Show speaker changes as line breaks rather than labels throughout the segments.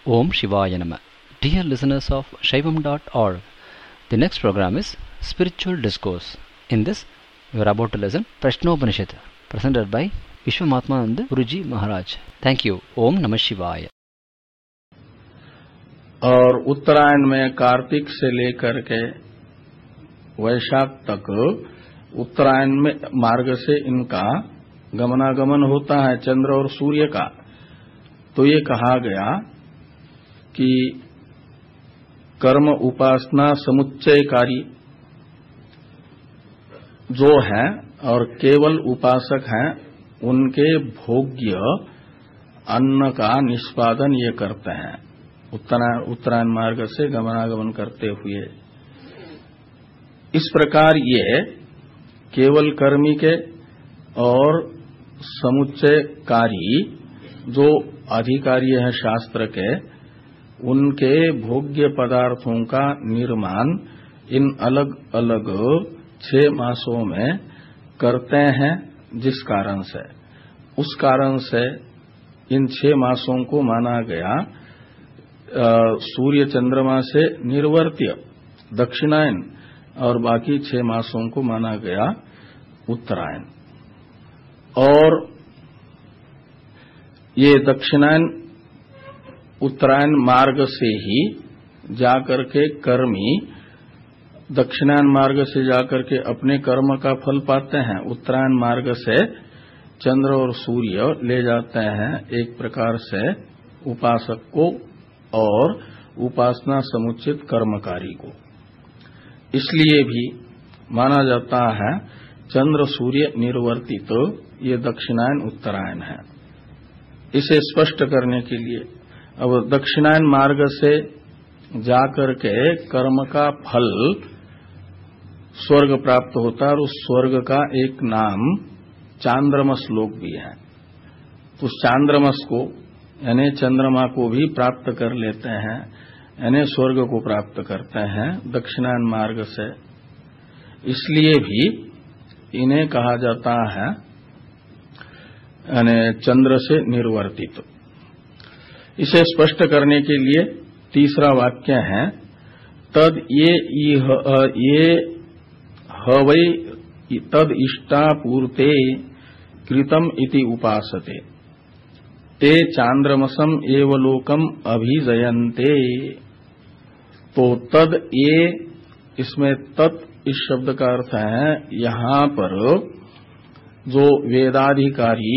Om Shivaya Nama. Dear listeners of Shaivam.org, the next program is Spiritual Discourse. In this, you are about to listen Prashnopanishad, presented by Vishwamatmananda Guruji Maharaj. Thank you. Om Namah Shivaya.
और उत्तरायण में कार्तिक से लेकर के वैशाख तक उत्तरायण में मार्ग से इनका गमनागमन होता है, चंद्र और सूर्य का। तो ये कहा गया कि कर्म उपासना समुच्चयकारी जो है और केवल उपासक हैं, उनके भोग्य अन्न का निष्पादन ये करते हैं उत्तरायण मार्ग से गमनागमन करते हुए। इस प्रकार ये केवल कर्मी के और समुच्चयकारी जो अधिकारी हैं शास्त्र के, उनके भोग्य पदार्थों का निर्माण इन अलग अलग 6 मासों में करते हैं। जिस कारण से, उस कारण से इन 6 मासों को माना गया सूर्य चंद्रमा से निर्वर्त्य दक्षिणायन, और बाकी 6 मासों को माना गया उत्तरायण। और ये दक्षिणायन उत्तरायण मार्ग से ही जाकर के कर्मी दक्षिणायन मार्ग से जाकर के अपने कर्म का फल पाते हैं। उत्तरायण मार्ग से चंद्र और सूर्य ले जाते हैं एक प्रकार से उपासक को और उपासना समुचित कर्मकारी को। इसलिए भी माना जाता है चंद्र सूर्य निर्वर्तित ये दक्षिणायन उत्तरायण है। इसे स्पष्ट करने के लिए अब दक्षिणायन मार्ग से जाकर के कर्म का फल स्वर्ग प्राप्त होता है, और उस स्वर्ग का एक नाम चांद्रमस लोक भी है। तो उस चांद्रमस को यानी चंद्रमा को भी प्राप्त कर लेते हैं, यानी स्वर्ग को प्राप्त करते हैं दक्षिणायन मार्ग से। इसलिए भी इन्हें कहा जाता है यानी चंद्र से निर्वर्तित। इसे स्पष्ट करने के लिए तीसरा वाक्य है, तद ये हवै तद इष्टापूर्ते कृतम इति उपासते ते चांद्रमसम एव लोकम अभिजयन्ते। तो तद ये, इसमें तत् इस शब्द का अर्थ है यहां पर जो वेदाधिकारी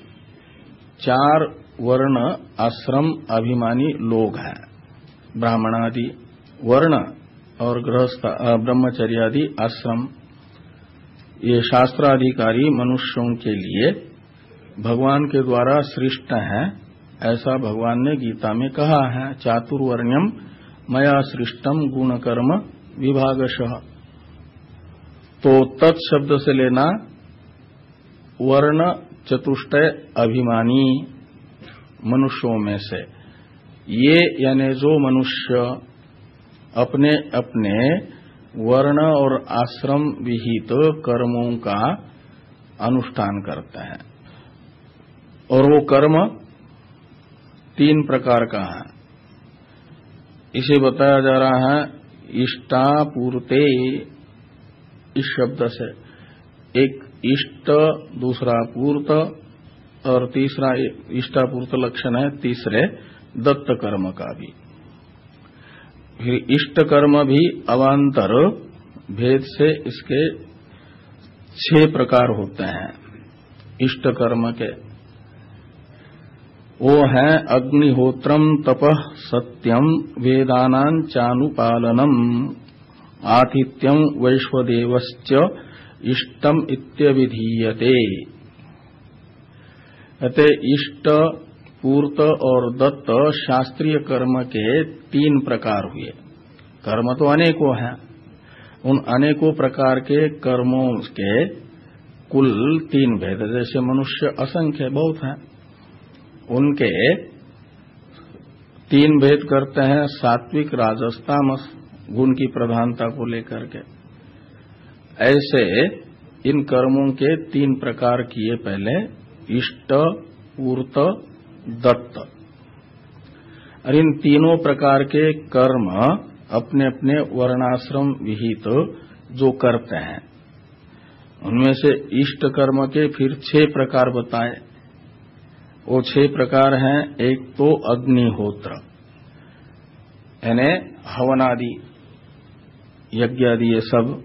4 वर्ण आश्रम अभिमानी लोग हैं, ब्राह्मणादि वर्ण और गृहस्थ ब्रह्मचर्यादि आश्रम, ये शास्त्राधिकारी मनुष्यों के लिए भगवान के द्वारा सृष्ट हैं, ऐसा भगवान ने गीता में कहा है। चातुर्वर्ण्यम मया सृष्टम गुण कर्म विभागशः। तो तत्शब्द से लेना वर्ण चतुष्टय अभिमानी मनुष्यों में से, ये यानी जो मनुष्य अपने अपने वर्ण और आश्रम विहित कर्मों का अनुष्ठान करते हैं। और वो कर्म 3 प्रकार का है। इसे बताया जा रहा है इष्टापूर्ते इस शब्द से। एक इष्ट, दूसरा पूर्त, और तीसरा इष्टापूर्त लक्षण है तीसरे दत्त कर्म का भी। फिर इष्ट कर्म भी अवान्तर भेद से इसके 6 प्रकार होते हैं इष्ट कर्म के। वो है अग्निहोत्रम तपः सत्यम वेदानां चानुपालनम आतिथ्यम वैश्वदेवश्च इष्टम इत्यभिधीयते। अतः इष्ट, पूर्त और दत्त शास्त्रीय कर्म के 3 प्रकार हुए। कर्म तो अनेकों हैं, उन अनेकों प्रकार के कर्मों के कुल 3 भेद। जैसे मनुष्य असंख्य बहुत हैं, उनके 3 भेद करते हैं, सात्विक, राजस, तामस, गुण की प्रधानता को लेकर के। ऐसे इन कर्मों के 3 प्रकार किए पहले, इष्ट, पूर्त, दत्त। और इन तीनों प्रकार के कर्म अपने अपने वर्णाश्रम विहित जो करते हैं, उनमें से इष्ट कर्म के फिर 6 प्रकार बताए। वो 6 प्रकार हैं। एक तो अग्निहोत्र, यानी हवन आदि, यज्ञ आदि, ये सब।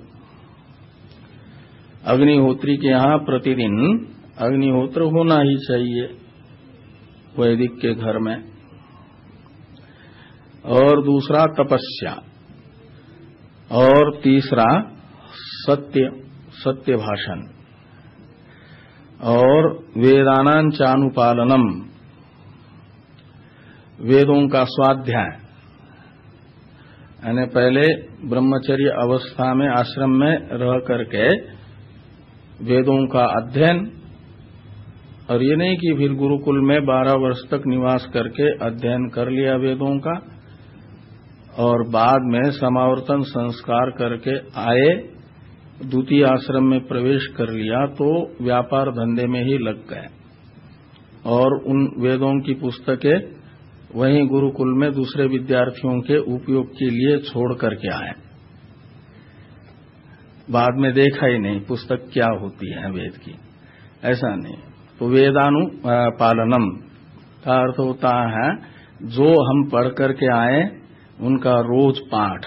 अग्निहोत्री के यहां प्रतिदिन अग्निहोत्र होना ही चाहिए वैदिक के घर में। और दूसरा तपस्या, और तीसरा सत्य भाषण, और वेदानां चानुपालनम, वेदों का स्वाध्याय, यानी पहले ब्रह्मचर्य अवस्था में आश्रम में रह करके वेदों का अध्ययन, और ये नहीं कि फिर गुरुकुल में 12 वर्ष तक निवास करके अध्ययन कर लिया वेदों का और बाद में समावर्तन संस्कार करके आए, द्वितीय आश्रम में प्रवेश कर लिया तो व्यापार धंधे में ही लग गए और उन वेदों की पुस्तकें वहीं गुरुकुल में दूसरे विद्यार्थियों के उपयोग के लिए छोड़ करके आए। बाद में देखा ही नहीं पुस्तक क्या होती है वेद की, ऐसा नहीं। तो वेदानुपालनम का अर्थ होता है जो हम पढ़ करके आए उनका रोज पाठ,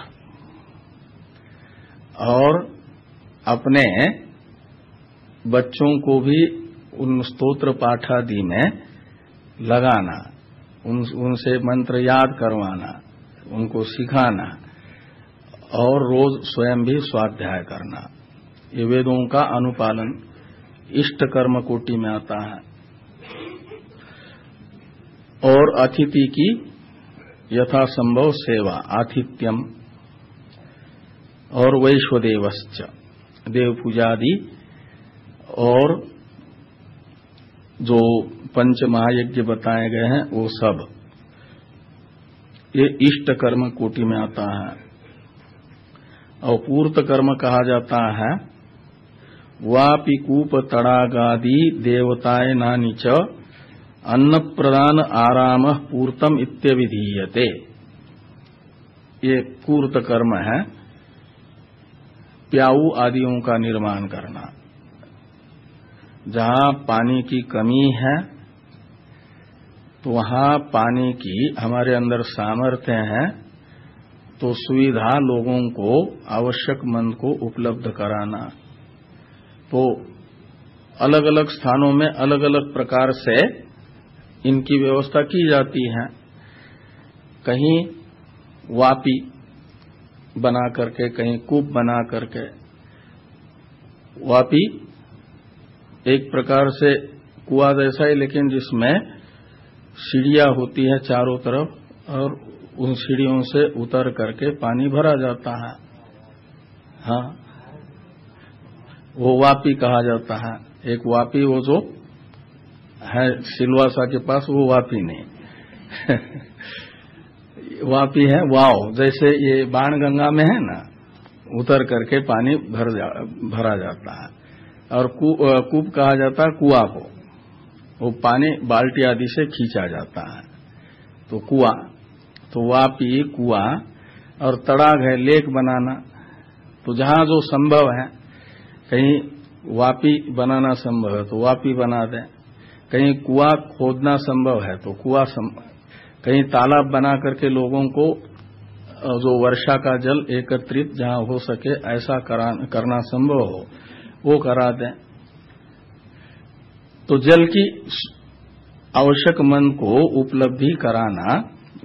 और अपने बच्चों को भी उन स्तोत्र पाठादि में लगाना, उनसे मंत्र याद करवाना, उनको सिखाना, और रोज स्वयं भी स्वाध्याय करना। ये वेदों का अनुपालन इष्ट कर्म कोटि में आता है। और अतिथि की यथासंभव सेवा, आतिथ्यम, और वैश्वदेवश्च, देव पूजादि, और जो पंच महायज्ञ बताए गए हैं वो सब, ये इष्ट कर्म कोटि में आता है। और पूर्त कर्म कहा जाता है वापि कूप तड़ागादि देवताए नानि च अन्न प्रदान आराम पूर्तम इत्यविधीयते। ये पूर्त कर्म है, प्याऊ आदियों का निर्माण करना। जहां पानी की कमी है तो वहां पानी की हमारे अंदर सामर्थ्य है तो सुविधा लोगों को, आवश्यक मंद को उपलब्ध कराना। तो अलग अलग स्थानों में अलग अलग प्रकार से इनकी व्यवस्था की जाती है। कहीं वापी बना करके, कहीं कूप बना करके। वापी एक प्रकार से कुआं जैसा ही, लेकिन जिसमें सीढ़ियां होती है चारों तरफ, और उन सीढ़ियों से उतर करके पानी भरा जाता है। हाँ, वो वापी कहा जाता है। एक वापी वो जो है सिलवासा के पास, वो वापी नहीं वापी है वाव, जैसे ये बाणगंगा में है ना, उतर करके पानी भरा जाता है। और कूप कहा जाता है कुआं को, वो पानी बाल्टी आदि से खींचा जाता है। तो कुआं, तो वापी कुआं, और तड़ाग है लेक बनाना। तो जहां जो संभव है, कहीं वापी बनाना संभव है तो वापी बना दें, कहीं कुआं खोदना संभव है तो कुआं, कहीं तालाब बना करके लोगों को जो वर्षा का जल एकत्रित जहां हो सके ऐसा करना संभव हो वो करा दें। तो जल की आवश्यक मंद को उपलब्धि कराना,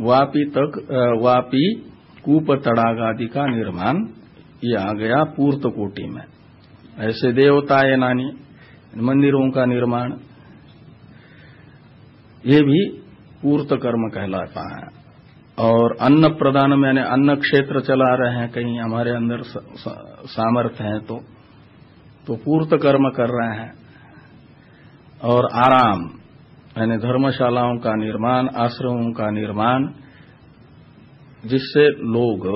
वापी कूप तड़ाग आदि का निर्माण, ये आ गया पूर्त कोटि में। ऐसे देवताए नानी, मंदिरों का निर्माण, ये भी पूर्त कर्म कहलाता है। और अन्न प्रदान में, यानी अन्न क्षेत्र चला रहे हैं, कहीं हमारे अंदर सामर्थ्य है तो पूर्त कर्म कर रहे हैं। और आराम, यानी धर्मशालाओं का निर्माण, आश्रमों का निर्माण, जिससे लोग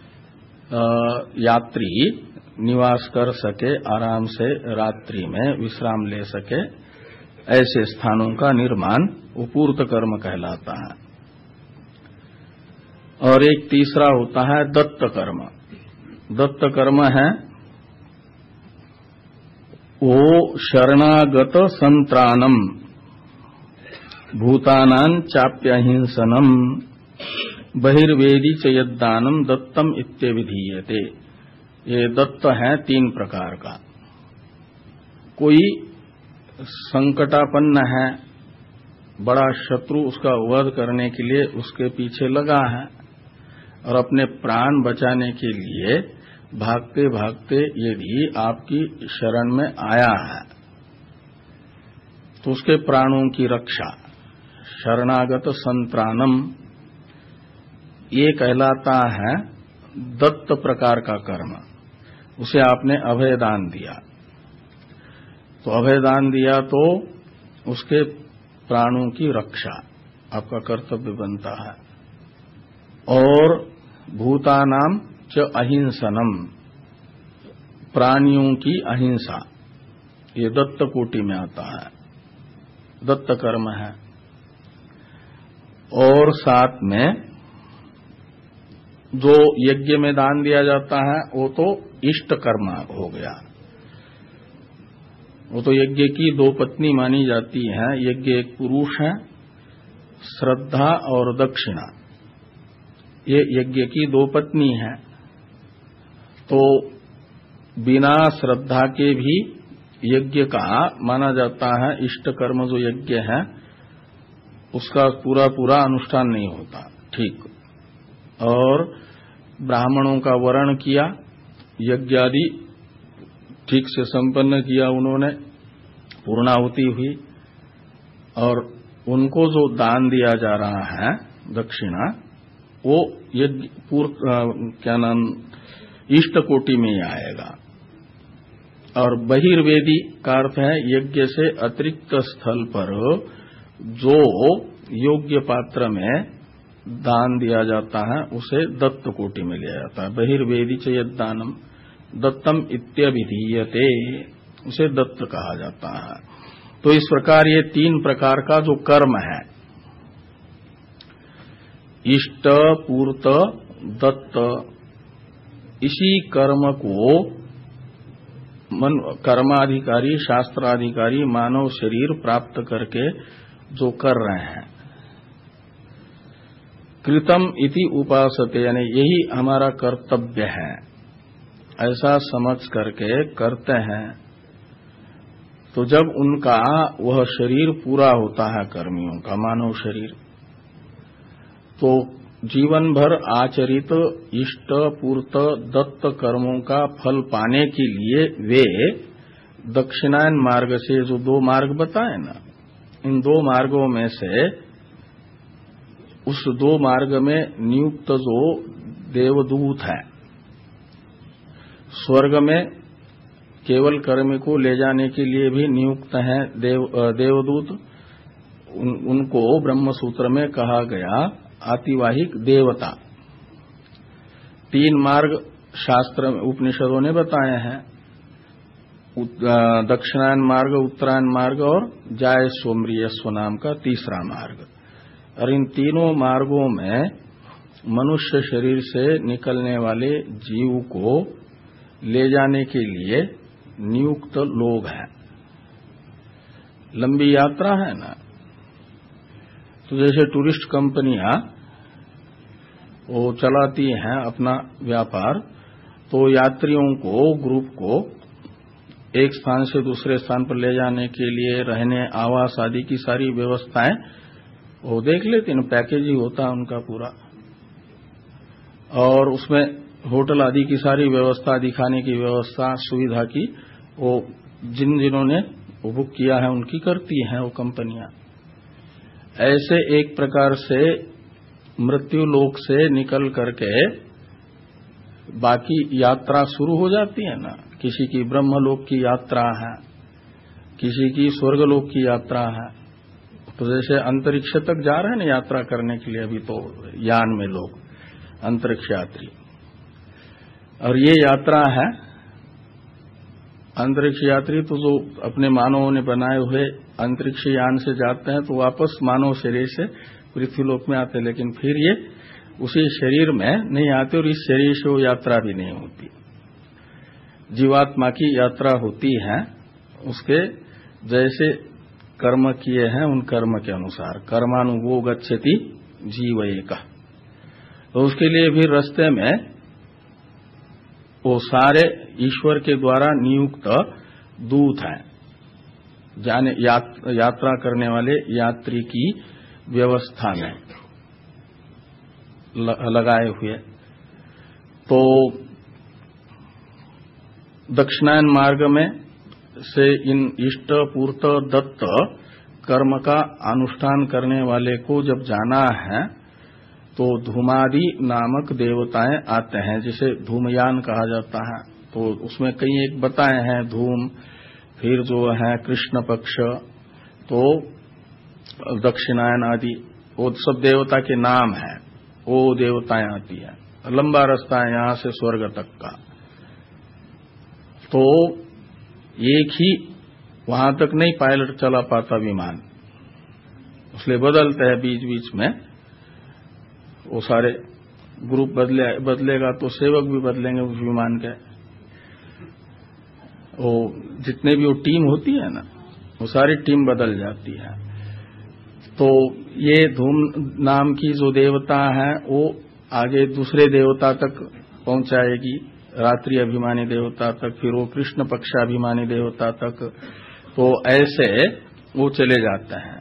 यात्री निवास कर सके, आराम से रात्रि में विश्राम ले सके, ऐसे स्थानों का निर्माण वो पूर्त कर्म कहलाता है। और एक तीसरा होता है दत्त कर्म। दत्त कर्म है वो शरणागत संत्रानम भूतानां चाप्यहिंसनम बहिर्वेदी च यद्दानम दत्तम इत्यभिधीयते। ये दत्त है 3 प्रकार का। कोई संकटापन्न है, बड़ा शत्रु उसका वध करने के लिए उसके पीछे लगा है और अपने प्राण बचाने के लिए भागते भागते यदि आपकी शरण में आया है तो उसके प्राणों की रक्षा, शरणागत संत्रानम, ये कहलाता है दत्त प्रकार का कर्म। उसे आपने अभयदान दिया, तो अभयदान दिया तो उसके प्राणों की रक्षा आपका कर्तव्य बनता है। और भूतानां च अहिंसनम, प्राणियों की अहिंसा, ये दत्त कोटि में आता है, दत्त कर्म है। और साथ में जो यज्ञ में दान दिया जाता है वो तो इष्ट कर्म हो गया। वो तो यज्ञ की 2 पत्नी मानी जाती है। यज्ञ एक पुरुष है, श्रद्धा और दक्षिणा, ये यज्ञ की 2 पत्नी है। तो बिना श्रद्धा के भी यज्ञ का माना जाता है, इष्ट कर्म जो यज्ञ है उसका पूरा पूरा अनुष्ठान नहीं होता ठीक। और ब्राह्मणों का वरण किया, यज्ञ आदि ठीक से संपन्न किया उन्होंने, पूर्णाहुति हुई, और उनको जो दान दिया जा रहा है दक्षिणा, वो यज्ञ इष्ट कोटि में ही आएगा। और बहिर्वेदी का अर्थ है यज्ञ से अतिरिक्त स्थल पर जो योग्य पात्र में दान दिया जाता है उसे दत्त कोटि में लिया जाता है। बहिर्वेदी च यद्दानम दत्तम इत्यभिधीयते, उसे दत्त कहा जाता है। तो इस प्रकार ये 3 प्रकार का जो कर्म है, इष्ट, पूर्त, दत्त, इसी कर्म को कर्माधिकारी, शास्त्राधिकारी मानव शरीर प्राप्त करके जो कर रहे हैं, कृतम इति उपासते, यानी यही हमारा कर्तव्य है, ऐसा समझ करके करते हैं। तो जब उनका वह शरीर पूरा होता है, कर्मियों का मानव शरीर, तो जीवन भर आचरित इष्ट, पूर्त, दत्त कर्मों का फल पाने के लिए वे दक्षिणायन मार्ग से जो 2 मार्ग बताए ना, इन 2 मार्गों में से उस 2 मार्ग में नियुक्त जो देवदूत है, स्वर्ग में केवल कर्म को ले जाने के लिए भी नियुक्त हैं देवदूत, उनको ब्रह्म सूत्र में कहा गया आतिवाहिक देवता। 3 मार्ग शास्त्र में उपनिषदों ने बताए हैं, दक्षिणायन मार्ग, उत्तरायण मार्ग और जाय सोमरियस्व नाम का 3रा मार्ग। और इन तीनों मार्गों में मनुष्य शरीर से निकलने वाले जीव को ले जाने के लिए नियुक्त लोग हैं। लंबी यात्रा है ना, तो जैसे टूरिस्ट कंपनियां वो चलाती हैं अपना व्यापार, तो यात्रियों को, ग्रुप को एक स्थान से दूसरे स्थान पर ले जाने के लिए रहने, आवास आदि की सारी व्यवस्थाएं वो देख लेते हैं, पैकेज ही होता है उनका पूरा। और उसमें होटल आदि की सारी व्यवस्था, दिखाने की व्यवस्था, सुविधा की वो जिन्होंने बुक किया है उनकी करती हैं वो कंपनियां। ऐसे एक प्रकार से मृत्यु लोक से निकल करके बाकी यात्रा शुरू हो जाती है ना। किसी की ब्रह्मलोक की यात्रा है, किसी की स्वर्गलोक की यात्रा है। तो जैसे अंतरिक्ष तक जा रहे हैं ना यात्रा करने के लिए, अभी तो यान में लोग अंतरिक्ष यात्री, और ये यात्रा है अंतरिक्ष यात्री। तो जो अपने मानवों ने बनाए हुए अंतरिक्ष यान से जाते हैं तो वापस मानव शरीर से पृथ्वीलोक में आते हैं, लेकिन फिर ये उसी शरीर में नहीं आते और इस शरीर से वो यात्रा भी नहीं होती। जीवात्मा की यात्रा होती है उसके जैसे कर्म किए हैं उन कर्म के अनुसार। कर्मानुगो गच्छति जीव एक, तो उसके लिए भी रास्ते में वो सारे ईश्वर के द्वारा नियुक्त दूत हैं, जाने यात्रा करने वाले यात्री की व्यवस्था में लगाए हुए। तो दक्षिणायन मार्ग में से इन इष्ट पूर्त दत्त कर्म का अनुष्ठान करने वाले को जब जाना है तो धूमादि नामक देवताएं आते हैं, जिसे धूमयान कहा जाता है। तो उसमें कई एक बताए हैं धूम, फिर जो है कृष्ण पक्ष, तो दक्षिणायन आदि, वो सब देवता के नाम है। वो देवताएं आती है, लंबा रास्ता है यहां से स्वर्ग तक का। तो एक ही वहां तक नहीं पायलट चला पाता विमान, इसलिए बदलते हैं बीच बीच में। वो सारे ग्रुप बदलेगा तो सेवक भी बदलेंगे उस विमान के। वो जितने भी वो टीम होती है ना, वो सारी टीम बदल जाती है। तो ये धूम नाम की जो देवता है वो आगे दूसरे देवता तक पहुंचाएगी, रात्रि अभिमानी देवता तक, फिर वो कृष्ण पक्षाभिमानी देवता तक। तो ऐसे वो चले जाते हैं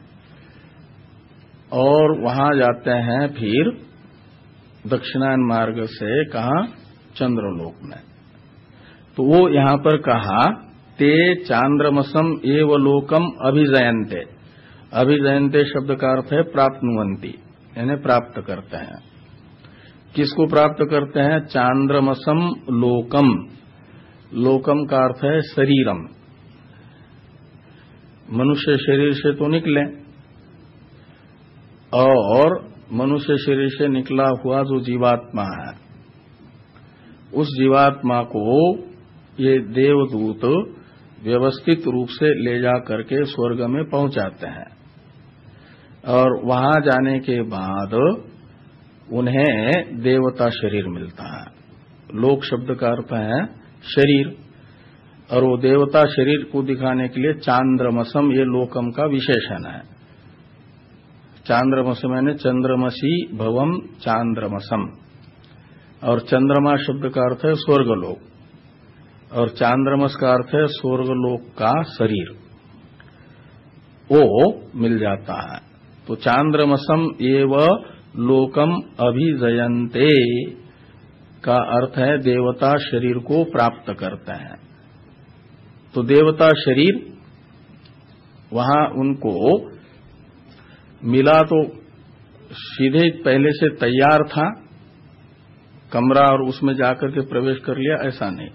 और वहां जाते हैं फिर दक्षिणायन मार्ग से कहा चंद्रलोक में। तो वो यहां पर कहा ते चांद्रमसम एव लोकम अभिजयन्ते। अभिजयन्ते शब्द का अर्थ है प्राप्नुवन्ति, यानी प्राप्त करते हैं। किसको प्राप्त करते हैं? चांद्रमसम लोकम। लोकम का अर्थ है शरीरम, मनुष्य शरीर से तो निकले और मनुष्य शरीर से निकला हुआ जो जीवात्मा है उस जीवात्मा को ये देवदूत व्यवस्थित रूप से ले जा करके स्वर्ग में पहुंचाते हैं। और वहां जाने के बाद उन्हें देवता शरीर मिलता है। लोक शब्द का अर्थ है शरीर, और वो देवता शरीर को दिखाने के लिए चांद्रमसम ये लोकम का विशेषण है। चांद्रमसम यानी चंद्रमसी भवम चांद्रमसम, और चंद्रमा शब्द का अर्थ है स्वर्गलोक, और चांद्रमस का अर्थ है स्वर्गलोक का शरीर, वो मिल जाता है। तो चांद्रमसम एव लोकम अभिजयन्ते का अर्थ है देवता शरीर को प्राप्त करते हैं। तो देवता शरीर वहां उनको मिला तो सीधे पहले से तैयार था कमरा और उसमें जाकर के प्रवेश कर लिया, ऐसा नहीं।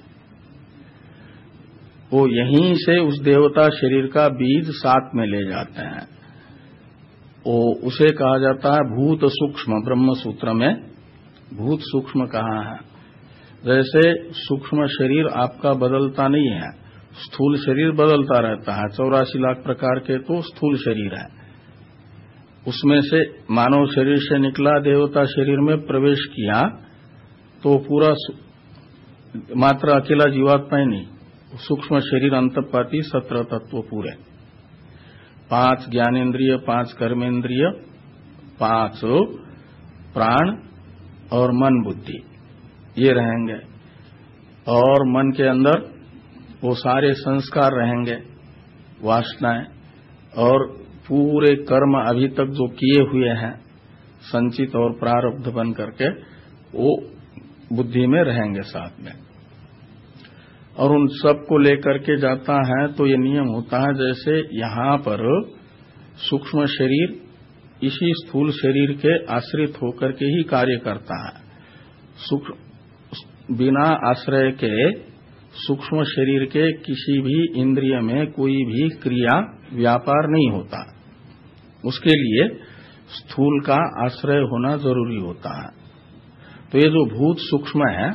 वो यहीं से उस देवता शरीर का बीज साथ में ले जाते हैं। वो उसे कहा जाता है भूत सूक्ष्म। ब्रह्म सूत्र में भूत सूक्ष्म कहा है। जैसे सूक्ष्म शरीर आपका बदलता नहीं है, स्थूल शरीर बदलता रहता है। 84 लाख प्रकार के तो स्थूल शरीर है, उसमें से मानव शरीर से निकला देवता शरीर में प्रवेश किया तो पूरा मात्र अकेला जीवात्मा ही नहीं, सूक्ष्म शरीर अंतपाती 17 तत्व पूरे, 5 ज्ञानेन्द्रिय, 5 कर्मेंद्रिय, 5 प्राण और मन बुद्धि, ये रहेंगे। और मन के अंदर वो सारे संस्कार रहेंगे, वासनाएं, और पूरे कर्म अभी तक जो किए हुए हैं संचित और प्रारब्ध बन करके वो बुद्धि में रहेंगे साथ में। और उन सब को लेकर के जाता है। तो ये नियम होता है जैसे यहां पर सूक्ष्म शरीर इसी स्थूल शरीर के आश्रित होकर के ही कार्य करता है। बिना आश्रय के सूक्ष्म शरीर के किसी भी इंद्रिय में कोई भी क्रिया व्यापार नहीं होता, उसके लिए स्थूल का आश्रय होना जरूरी होता है। तो ये जो भूत सूक्ष्म है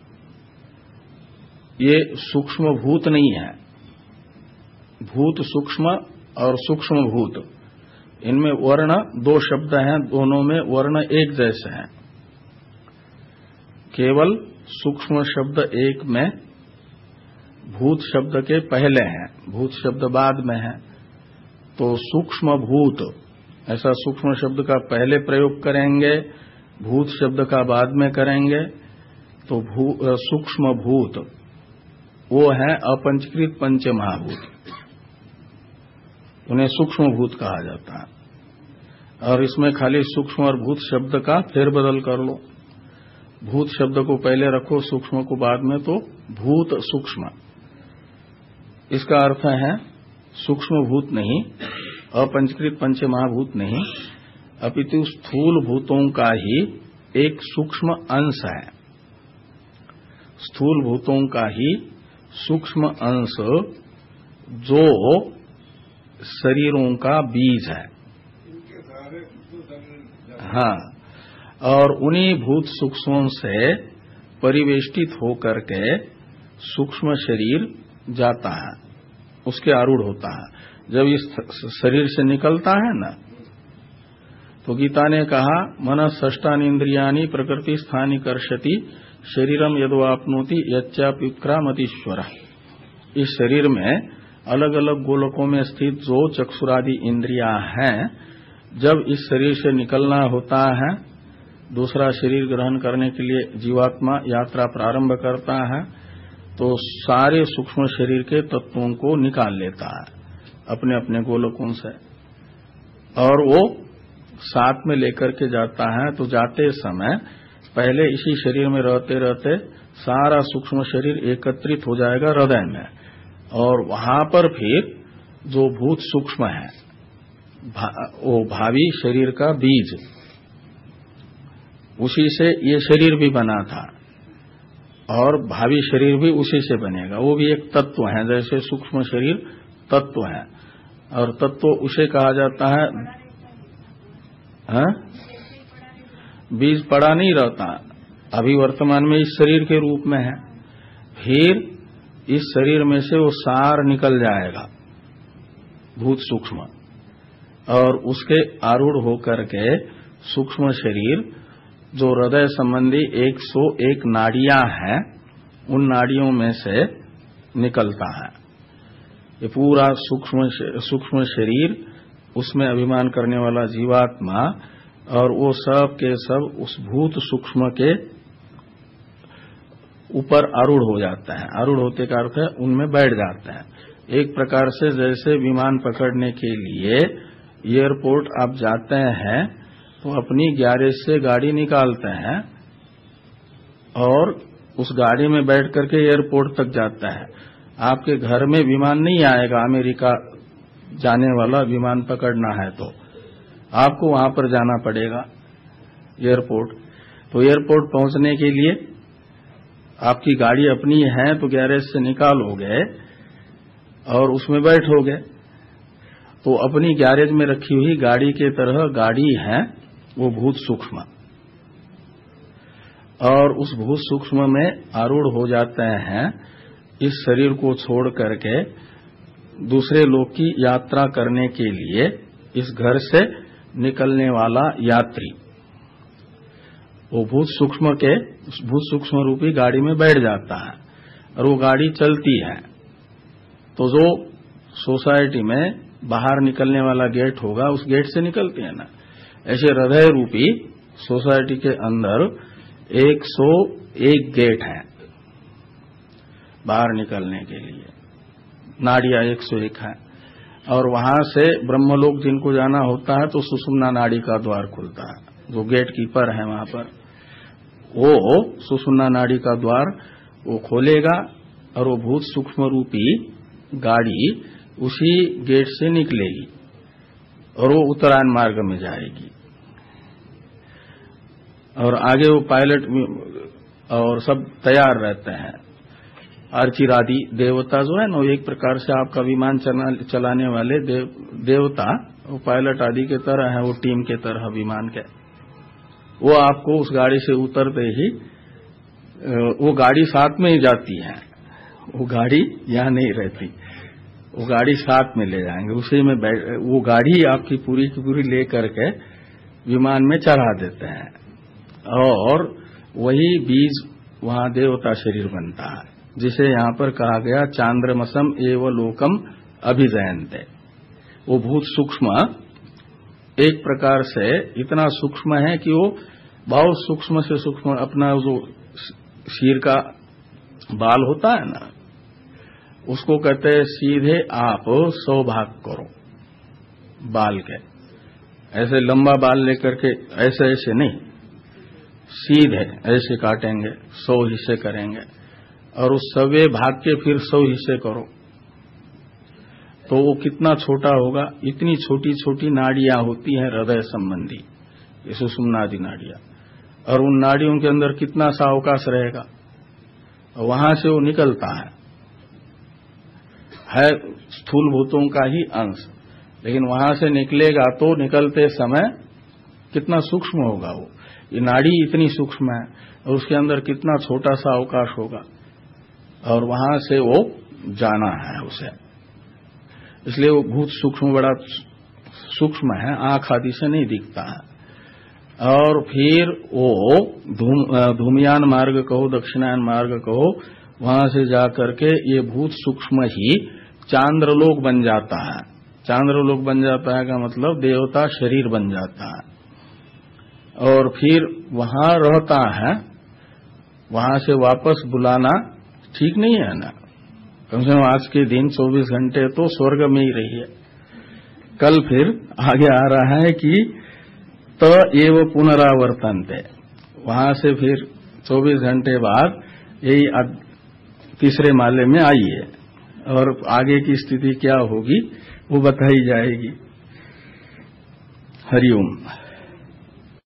ये सूक्ष्म भूत नहीं है। भूत सूक्ष्म और सूक्ष्म भूत, इनमें वर्ण 2 शब्द हैं, दोनों में वर्ण एक जैसे हैं। केवल सूक्ष्म शब्द एक में भूत शब्द के पहले हैं, भूत शब्द बाद में है। तो सूक्ष्म भूत, ऐसा सूक्ष्म शब्द का पहले प्रयोग करेंगे, भूत शब्द का बाद में करेंगे। तो सूक्ष्म भूत वो है अपंचकृत पंच महाभूत, उन्हें सूक्ष्म भूत कहा जाता है। और इसमें खाली सूक्ष्म और भूत शब्द का फेरबदल कर लो, भूत शब्द को पहले रखो, सूक्ष्म को बाद में, तो भूत सूक्ष्म। इसका अर्थ है सूक्ष्म भूत नहीं, अपंचकृत पंच महाभूत नहीं, अपितु स्थूल भूतों का ही एक सूक्ष्म अंश है। स्थूल भूतों का ही सूक्ष्म अंश जो शरीरों का बीज है। हाँ, और उन्हीं भूत सूक्ष्मों से परिवेष्टित होकर के सूक्ष्म शरीर जाता है, उसके आरूढ़ होता है। जब इस शरीर से निकलता है ना, तो गीता ने कहा मन षष्ठानि इंद्रियाणि प्रकृति स्थानि कर्षति शरीरम यदवाप्नोति यच्चाप्युत्क्रामतीश्वर। इस शरीर में अलग अलग गोलकों में स्थित जो चक्षुरादि इंद्रियां हैं, जब इस शरीर से निकलना होता है, दूसरा शरीर ग्रहण करने के लिए जीवात्मा यात्रा प्रारंभ करता है, तो सारे सूक्ष्म शरीर के तत्वों को निकाल लेता है अपने अपने गोलकों से, और वो साथ में लेकर के जाता है। तो जाते समय पहले इसी शरीर में रहते रहते सारा सूक्ष्म शरीर एकत्रित हो जाएगा हृदय में, और वहां पर फिर जो भूत सूक्ष्म है वो भावी शरीर का बीज, उसी से ये शरीर भी बना था और भावी शरीर भी उसी से बनेगा। वो भी एक तत्व है, जैसे सूक्ष्म शरीर तत्व है, और तत्व उसे कहा जाता है। हाँ? बीज पड़ा नहीं रहता, अभी वर्तमान में इस शरीर के रूप में है, फिर इस शरीर में से वो सार निकल जाएगा भूत सूक्ष्म, और उसके आरूढ़ होकर के सूक्ष्म शरीर जो हृदय संबंधी 101 नाड़ियां हैं, उन नाड़ियों में से निकलता है। ये पूरा सूक्ष्म शरीर, उसमें अभिमान करने वाला जीवात्मा, और वो सब के सब उस भूत सूक्ष्म के ऊपर आरूढ़ हो जाता है। आरूढ़ होते का अर्थ है उनमें बैठ जाता है। एक प्रकार से जैसे विमान पकड़ने के लिए एयरपोर्ट आप जाते हैं तो अपनी गैरेज से गाड़ी निकालते हैं और उस गाड़ी में बैठ करके एयरपोर्ट तक जाता है। आपके घर में विमान नहीं आएगा, अमेरिका जाने वाला विमान पकड़ना है तो आपको वहां पर जाना पड़ेगा एयरपोर्ट। तो एयरपोर्ट पहुंचने के लिए आपकी गाड़ी अपनी है तो गैरेज से निकालोगे और उसमें बैठोगे, तो अपनी गैरेज में रखी हुई गाड़ी के तरह गाड़ी है वो भूत सूक्ष्म, और उस भूत सूक्ष्म में आरूढ़ हो जाते हैं इस शरीर को छोड़ करके दूसरे लोक की यात्रा करने के लिए इस घर से निकलने वाला यात्री। वो भूत सूक्ष्म रूपी गाड़ी में बैठ जाता है और वो गाड़ी चलती है। तो जो सोसाइटी में बाहर निकलने वाला गेट होगा उस गेट से निकलते हैं ना, ऐसे हृदय रूपी सोसाइटी के अंदर 101 गेट हैं बाहर निकलने के लिए, नाड़ियां 101 है। और वहां से ब्रह्मलोक जिनको जाना होता है तो सुषुम्ना नाड़ी का द्वार खुलता है, जो गेट कीपर है वहां पर वो सुषुम्ना नाड़ी का द्वार वो खोलेगा और वो भूत सूक्ष्म रूपी गाड़ी उसी गेट से निकलेगी और वो उत्तरायण मार्ग में जाएगी। और आगे वो पायलट और सब तैयार रहते हैं। अर्चिरादि देवता जो है ना, एक प्रकार से आपका विमान चलाने वाले देवता, वो पायलट आदि के तरह है, वो टीम के तरह विमान के। वो आपको उस गाड़ी से उतरते ही वो गाड़ी साथ में ही जाती है, वो गाड़ी यहां नहीं रहती, वो गाड़ी साथ में ले जाएंगे, उसी में वो गाड़ी आपकी पूरी की पूरी ले करके विमान में चढ़ा देते हैं। और वही बीज वहां देवता शरीर बनता है, जिसे यहां पर कहा गया चांद्रमसम एव लोकम अभिजयन्ते। वो भूत सूक्ष्म एक प्रकार से इतना सूक्ष्म है कि वो बहुत सूक्ष्म से सूक्ष्म अपना जो शीर का बाल होता है ना, उसको कहते हैं सीधे आप 100 भाग करो बाल के, ऐसे लंबा बाल लेकर के ऐसे ऐसे नहीं, सीधे ऐसे काटेंगे, 100 हिस्से करेंगे और उस 100वें भाग के फिर 100 हिस्से करो तो वो कितना छोटा होगा। इतनी छोटी छोटी नाड़ियां होती हैं हृदय संबंधी, ये सुषुम्नादि नाड़ियां, और उन नाड़ियों के अंदर कितना सा अवकाश रहेगा, वहां से वो निकलता है स्थूल भूतों का ही अंश, लेकिन वहां से निकलेगा तो निकलते समय कितना सूक्ष्म होगा वो। ये नाड़ी इतनी सूक्ष्म है और उसके अंदर कितना छोटा सा अवकाश होगा, और वहां से वो जाना है उसे। इसलिए वो भूत सूक्ष्म बड़ा सूक्ष्म है, आंख आदि से नहीं दिखता है। और फिर वो धूमयान मार्ग कहो दक्षिणायन मार्ग कहो, वहां से जाकर के ये भूत सूक्ष्म ही चांद्रलोक बन जाता है। चांद्रलोक बन जाता है का मतलब देवता शरीर बन जाता है, और फिर वहां रहता है। वहां से वापस बुलाना ठीक नहीं है ना, कम से कम आज के दिन 24 घंटे तो स्वर्ग में ही रहिए। कल फिर आगे आ रहा है कि त एव पुनरावर्तन्ते, वहां से फिर 24 घंटे बाद यही तीसरे माले में आइए, और आगे की स्थिति क्या होगी वो बताई जाएगी। हरिओम।